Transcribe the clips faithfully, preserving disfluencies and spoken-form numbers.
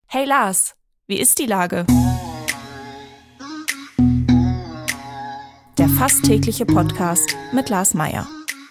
Hey Lars, wie ist die Lage? Der fast tägliche Podcast mit Lars Meyer.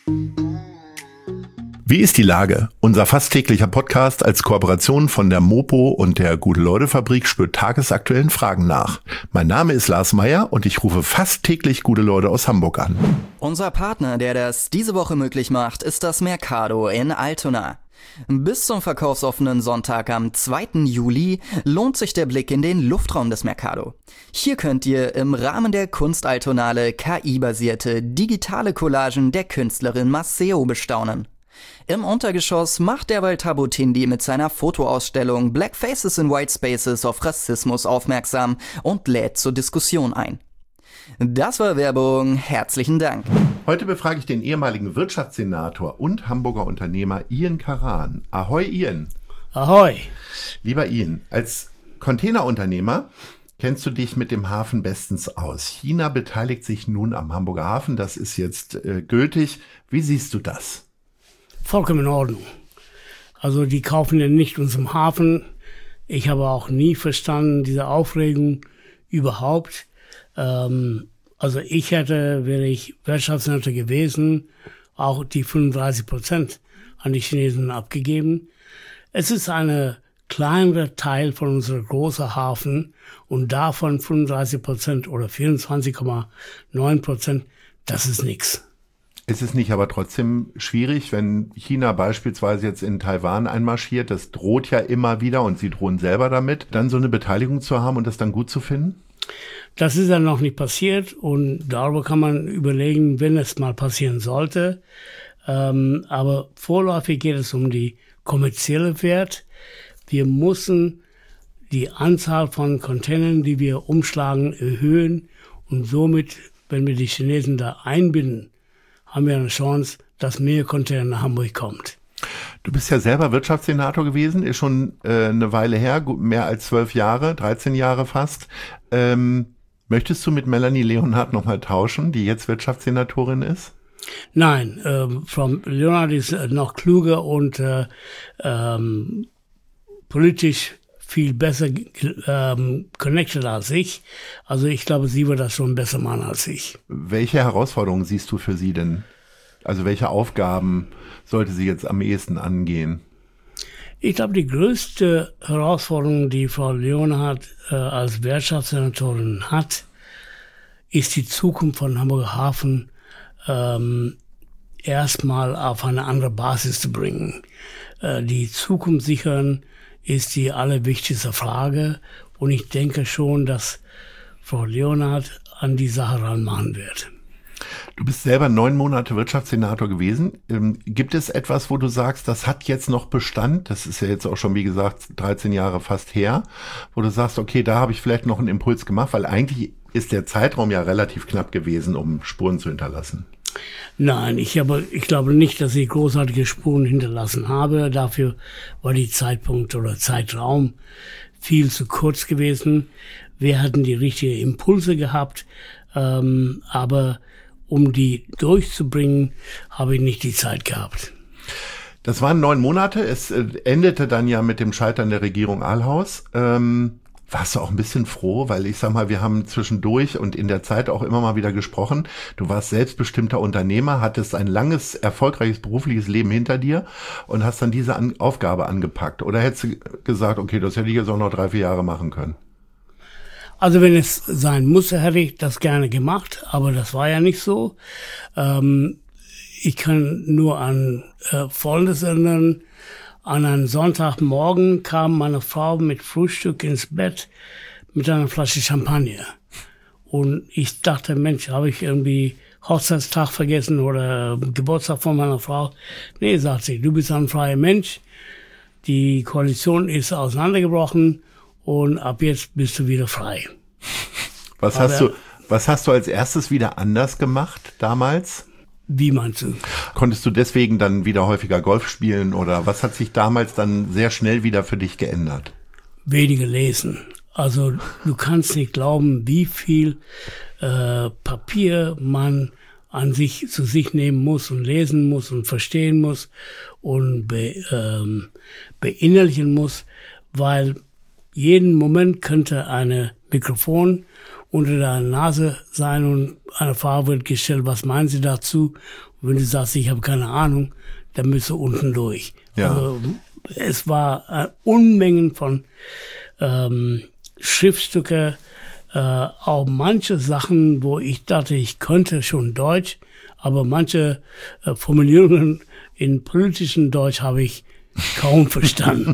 Wie ist die Lage? Unser fast täglicher Podcast als Kooperation von der Mopo und der Gute-Leute-Fabrik spürt tagesaktuellen Fragen nach. Mein Name ist Lars Meyer und ich rufe fast täglich gute Leute aus Hamburg an. Unser Partner, der das diese Woche möglich macht, ist das Mercado in Altona. Bis zum verkaufsoffenen Sonntag am zweiten Juli lohnt sich der Blick in den Luftraum des Mercado. Hier könnt ihr im Rahmen der Kunstaltonale K I-basierte digitale Collagen der Künstlerin Maceo bestaunen. Im Untergeschoss macht derweil Thabo Tindi mit seiner Fotoausstellung Black Faces in White Spaces auf Rassismus aufmerksam und lädt zur Diskussion ein. Das war Werbung. Herzlichen Dank. Heute befrage ich den ehemaligen Wirtschaftssenator und Hamburger Unternehmer Ian Karan. Ahoi Ian. Ahoi. Lieber Ian, als Containerunternehmer kennst du dich mit dem Hafen bestens aus. China beteiligt sich nun am Hamburger Hafen. Das ist jetzt äh, gültig. Wie siehst du das? Vollkommen in Ordnung. Also die kaufen ja nicht unseren Hafen. Ich habe auch nie verstanden, diese Aufregung überhaupt. Ähm, also ich hätte, wäre ich Wirtschaftssenator gewesen, auch die fünfunddreißig Prozent an die Chinesen abgegeben. Es ist ein kleinerer Teil von unserem großen Hafen und davon fünfunddreißig Prozent oder vierundzwanzig Komma neun Prozent, das ist nichts. Es ist nicht aber trotzdem schwierig, wenn China beispielsweise jetzt in Taiwan einmarschiert, das droht ja immer wieder und sie drohen selber damit, dann so eine Beteiligung zu haben und das dann gut zu finden? Das ist ja noch nicht passiert und darüber kann man überlegen, wenn es mal passieren sollte. Ähm, aber vorläufig geht es um die kommerzielle Wert. Wir müssen die Anzahl von Containern, die wir umschlagen, erhöhen und somit, wenn wir die Chinesen da einbinden, haben wir eine Chance, dass mehr Container nach Hamburg kommt. Du bist ja selber Wirtschaftssenator gewesen, ist schon äh, eine Weile her, mehr als zwölf Jahre, dreizehn Jahre fast. Ähm, möchtest du mit Melanie Leonhardt nochmal tauschen, die jetzt Wirtschaftssenatorin ist? Nein, äh, Frau Leonhardt ist noch kluger und äh, ähm, politisch viel besser ähm, connected als ich. Also ich glaube, sie wird das schon besser machen als ich. Welche Herausforderungen siehst du für sie denn? Also welche Aufgaben sollte sie jetzt am ehesten angehen? Ich glaube, die größte Herausforderung, die Frau Leonhardt äh, als Wirtschaftssenatorin hat, ist die Zukunft von Hamburger Hafen ähm, erstmal auf eine andere Basis zu bringen. Äh, die Zukunft sichern ist die allerwichtigste Frage und ich denke schon, dass Frau Leonhardt an die Sache ranmachen wird. Du bist selber neun Monate Wirtschaftssenator gewesen. Ähm, gibt es etwas, wo du sagst, das hat jetzt noch Bestand? Das ist ja jetzt auch schon, wie gesagt, dreizehn Jahre fast her, wo du sagst, okay, da habe ich vielleicht noch einen Impuls gemacht, weil eigentlich ist der Zeitraum ja relativ knapp gewesen, um Spuren zu hinterlassen. Nein, ich habe, ich glaube nicht, dass ich großartige Spuren hinterlassen habe. Dafür war die Zeitpunkt oder Zeitraum viel zu kurz gewesen. Wir hatten die richtigen Impulse gehabt, ähm, aber um die durchzubringen, habe ich nicht die Zeit gehabt. Das waren neun Monate. Es endete dann ja mit dem Scheitern der Regierung Ahlhaus. Ähm, warst du auch ein bisschen froh? Weil ich sag mal, wir haben zwischendurch und in der Zeit auch immer mal wieder gesprochen. Du warst selbstbestimmter Unternehmer, hattest ein langes, erfolgreiches berufliches Leben hinter dir und hast dann diese An- Aufgabe angepackt. Oder hättest du gesagt, okay, das hätte ich jetzt auch noch drei, vier Jahre machen können? Also wenn es sein musste, hätte ich das gerne gemacht, aber das war ja nicht so. Ähm, ich kann nur an äh, Folgendes erinnern. An einem Sonntagmorgen kam meine Frau mit Frühstück ins Bett mit einer Flasche Champagner. Und ich dachte, Mensch, habe ich irgendwie Hochzeitstag vergessen oder Geburtstag von meiner Frau? Nee, sagt sie, du bist ein freier Mensch. Die Koalition ist auseinandergebrochen. Und ab jetzt bist du wieder frei. Was Aber, hast du, was hast du als erstes wieder anders gemacht damals? Wie meinst du? Konntest du deswegen dann wieder häufiger Golf spielen oder was hat sich damals dann sehr schnell wieder für dich geändert? Weniger lesen. Also du kannst nicht glauben, wie viel äh, Papier man an sich zu sich nehmen muss und lesen muss und verstehen muss und be, ähm, beinnerlichen muss, weil jeden Moment könnte eine Mikrofon unter der Nase sein und eine Frage wird gestellt, was meinen Sie dazu? Und wenn du sagst, ich habe keine Ahnung, dann bist du unten durch. Ja. Also, es war äh, Unmengen von ähm, Schriftstücke, äh, auch manche Sachen, wo ich dachte, ich könnte schon Deutsch, aber manche äh, Formulierungen in politischem Deutsch habe ich kaum verstanden.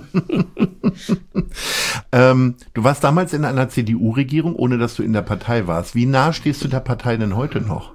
ähm, du warst damals in einer C D U-Regierung, ohne dass du in der Partei warst. Wie nah stehst du der Partei denn heute noch?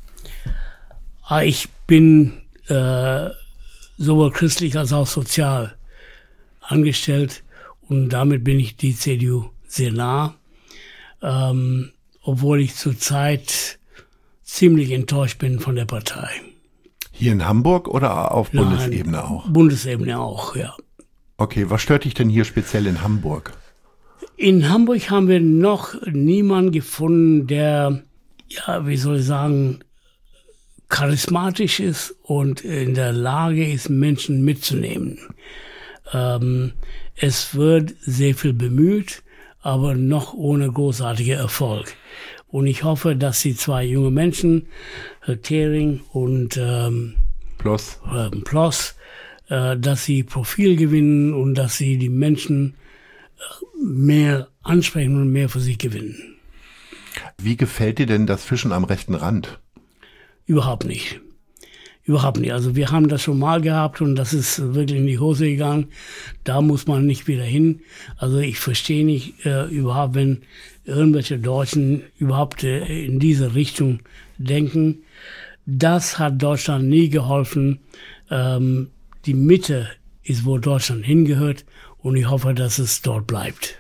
Ich bin äh, sowohl christlich als auch sozial angestellt und damit bin ich die C D U sehr nah, ähm, obwohl ich zurzeit ziemlich enttäuscht bin von der Partei. Hier in Hamburg oder auf Nein, Bundesebene auch? Bundesebene auch, ja. Okay, was stört dich denn hier speziell in Hamburg? In Hamburg haben wir noch niemanden gefunden, der, ja, wie soll ich sagen, charismatisch ist und in der Lage ist, Menschen mitzunehmen. Ähm, es wird sehr viel bemüht, aber noch ohne großartigen Erfolg. Und ich hoffe, dass die zwei junge Menschen, Herr Thering und ähm, Plus, äh, Plus äh, dass sie Profil gewinnen und dass sie die Menschen mehr ansprechen und mehr für sich gewinnen. wie gefällt dir denn das Fischen am rechten Rand? Überhaupt nicht. Überhaupt nicht. Also wir haben das schon mal gehabt und das ist wirklich in die Hose gegangen. Da muss man nicht wieder hin. Also ich verstehe nicht äh, überhaupt, wenn irgendwelche Deutschen überhaupt äh, in diese Richtung denken. Das hat Deutschland nie geholfen. Ähm, die Mitte ist, wo Deutschland hingehört und ich hoffe, dass es dort bleibt.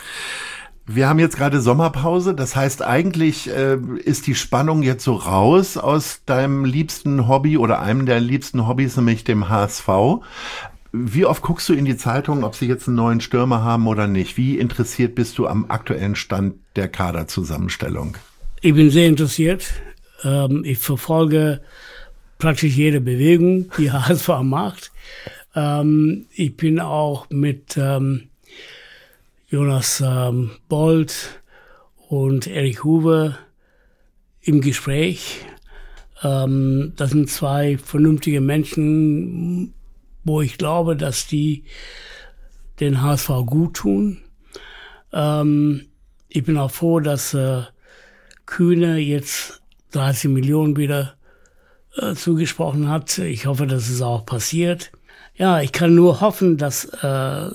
Wir haben jetzt gerade Sommerpause, das heißt eigentlich äh, ist die Spannung jetzt so raus aus deinem liebsten Hobby oder einem der liebsten Hobbys, nämlich dem H S V. Wie oft guckst du in die Zeitung, ob sie jetzt einen neuen Stürmer haben oder nicht? Wie interessiert bist du am aktuellen Stand der Kaderzusammenstellung? Ich bin sehr interessiert. Ähm, ich verfolge praktisch jede Bewegung, die H S V macht. Ähm, ich bin auch mit ähm, Jonas ähm, Bold und Erik Huber im Gespräch. Ähm, das sind zwei vernünftige Menschen, wo ich glaube, dass die den H S V gut tun. Ähm, ich bin auch froh, dass äh, Kühne jetzt dreißig Millionen wieder äh, zugesprochen hat. Ich hoffe, dass es auch passiert. Ja, ich kann nur hoffen, dass äh,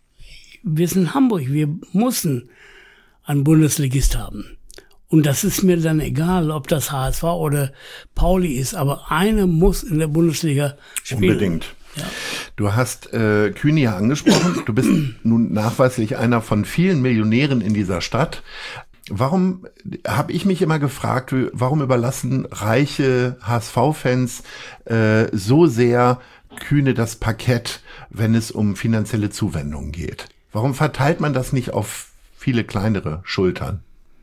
wir sind in Hamburg, wir müssen einen Bundesligist haben. Und das ist mir dann egal, ob das H S V oder Pauli ist, aber einer muss in der Bundesliga spielen. Unbedingt. Ja. Du hast äh, Kühne ja angesprochen. Du bist nun nachweislich einer von vielen Millionären in dieser Stadt. Warum, habe ich mich immer gefragt, warum überlassen reiche H S V-Fans äh, so sehr Kühne das Parkett, wenn es um finanzielle Zuwendungen geht? Warum verteilt man das nicht auf viele kleinere Schultern?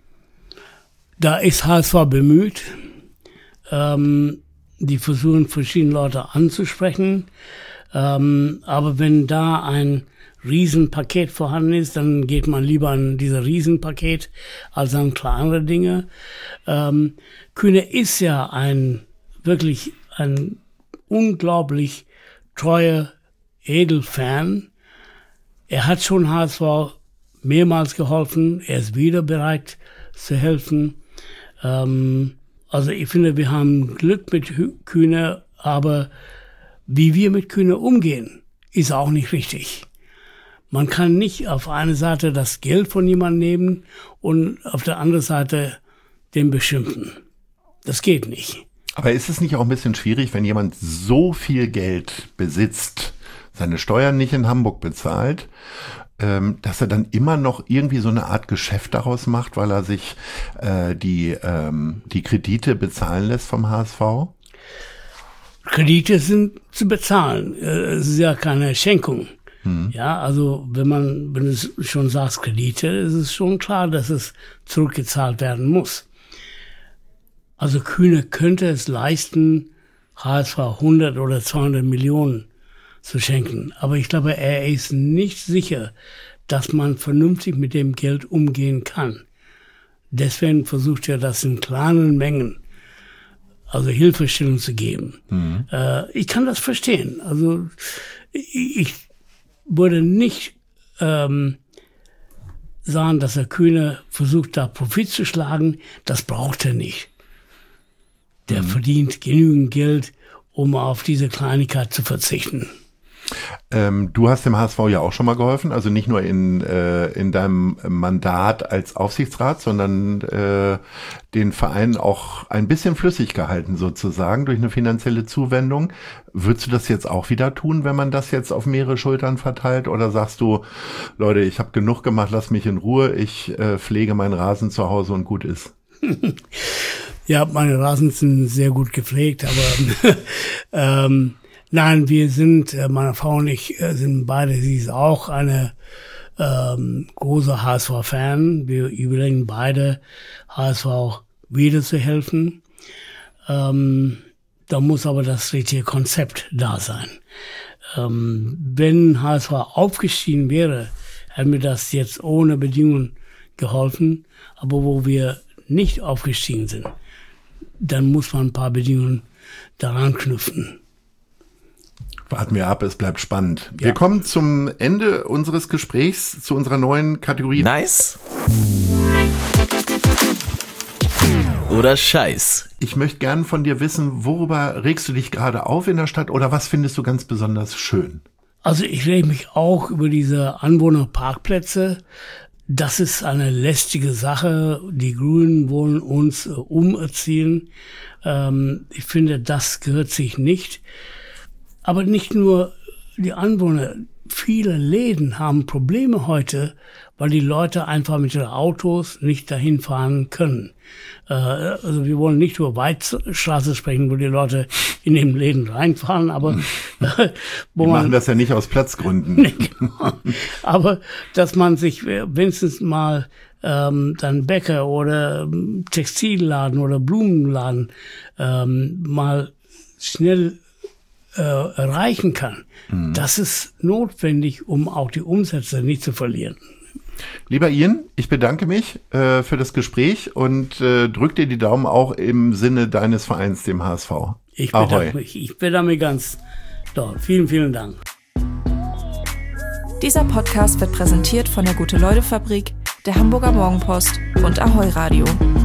Da ist H S V bemüht. Ähm, die versuchen, verschiedene Leute anzusprechen. Ähm, aber wenn da ein Riesenpaket vorhanden ist, dann geht man lieber an dieses Riesenpaket als an kleinere Dinge. Ähm, Kühne ist ja ein wirklich ein unglaublich treuer Edelfan. Er hat schon H S V mehrmals geholfen. Er ist wieder bereit zu helfen. Ähm, also ich finde, wir haben Glück mit Kühne, aber wie wir mit Kühne umgehen, ist auch nicht richtig. Man kann nicht auf eine Seite das Geld von jemandem nehmen und auf der anderen Seite den beschimpfen. Das geht nicht. Aber ist es nicht auch ein bisschen schwierig, wenn jemand so viel Geld besitzt, seine Steuern nicht in Hamburg bezahlt, ähm, dass er dann immer noch irgendwie so eine Art Geschäft daraus macht, weil er sich äh, die, ähm, die Kredite bezahlen lässt vom H S V? Kredite sind zu bezahlen. Es ist ja keine Schenkung. Hm. Ja, also wenn man, wenn du schon sagst Kredite, ist es schon klar, dass es zurückgezahlt werden muss. Also Kühne könnte es leisten, H S V hundert oder zweihundert Millionen zu schenken. Aber ich glaube, er ist nicht sicher, dass man vernünftig mit dem Geld umgehen kann. Deswegen versucht er das in kleinen Mengen, also Hilfestellung zu geben. Mhm. Äh, ich kann das verstehen. Also ich, ich würde nicht ähm, sagen, dass der Kühne versucht, da Profit zu schlagen. Das braucht er nicht. Der mhm. verdient genügend Geld, um auf diese Kleinigkeit zu verzichten. Ähm, du hast dem H S V ja auch schon mal geholfen, also nicht nur in, äh, in deinem Mandat als Aufsichtsrat, sondern äh, den Verein auch ein bisschen flüssig gehalten sozusagen durch eine finanzielle Zuwendung. Würdest du das jetzt auch wieder tun, wenn man das jetzt auf mehrere Schultern verteilt? Oder sagst du, Leute, ich habe genug gemacht, lass mich in Ruhe, ich äh, pflege meinen Rasen zu Hause und gut ist? Ja, meine Rasen sind sehr gut gepflegt, aber ähm, nein, wir sind, meine Frau und ich sind beide, sie ist auch eine ähm, große H S V-Fan. Wir überlegen beide, H S V wieder zu helfen. Ähm, da muss aber das richtige Konzept da sein. Ähm, wenn H S V aufgestiegen wäre, hätte mir das jetzt ohne Bedingungen geholfen. Aber wo wir nicht aufgestiegen sind, dann muss man ein paar Bedingungen daran knüpfen. Warten wir ab, es bleibt spannend. Ja. Wir kommen zum Ende unseres Gesprächs, zu unserer neuen Kategorie. Nice oder Scheiß. Ich möchte gerne von dir wissen, worüber regst du dich gerade auf in der Stadt oder was findest du ganz besonders schön? Also ich rege mich auch über diese Anwohnerparkplätze. Das ist eine lästige Sache. Die Grünen wollen uns äh, umerziehen. Ähm, ich finde, das gehört sich nicht. Aber nicht nur die Anwohner, viele Läden haben Probleme heute, weil die Leute einfach mit ihren Autos nicht dahin fahren können. Äh, also wir wollen nicht über Weidstraße sprechen, wo die Leute in den Läden reinfahren, aber äh, wo die man machen das ja nicht aus Platzgründen. Nee, genau. Aber dass man sich wenigstens mal ähm, dann Bäcker oder Textilladen oder Blumenladen ähm, mal schnell Äh, erreichen kann. Mhm. Das ist notwendig, um auch die Umsätze nicht zu verlieren. Lieber Ian, ich bedanke mich äh, für das Gespräch und äh, drück dir die Daumen auch im Sinne deines Vereins, dem H S V. Ich bedanke mich. Ich bedanke mich ganz doll. Vielen, vielen Dank. Dieser Podcast wird präsentiert von der Gute-Leute-Fabrik, der Hamburger Morgenpost und Ahoi Radio.